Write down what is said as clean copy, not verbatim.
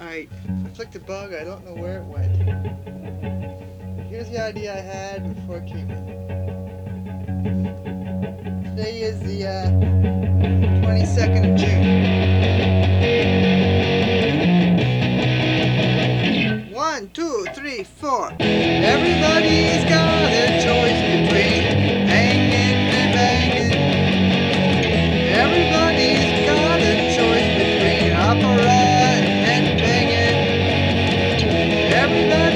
I flicked a bug, I don't know where it went. Here's the idea I had before it came in. Today is the 22nd of June. 1, 2, 3, 4. Everybody's got a choice between hanging and banging. Everybody's got a choice between opera and banging. Everybody